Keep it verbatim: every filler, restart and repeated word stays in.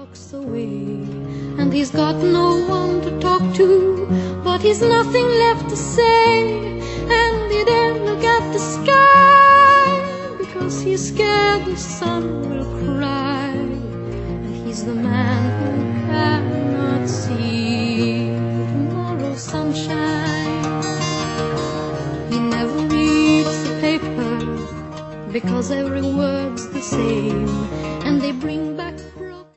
walks away, and he's got no one to talk to, but he's nothing left to say, and he daren't look at the sky, because he's scared the sun will cry, and he's the man who cannot see tomorrow's sunshine. He never reads the paper, because every word's the same, and they bring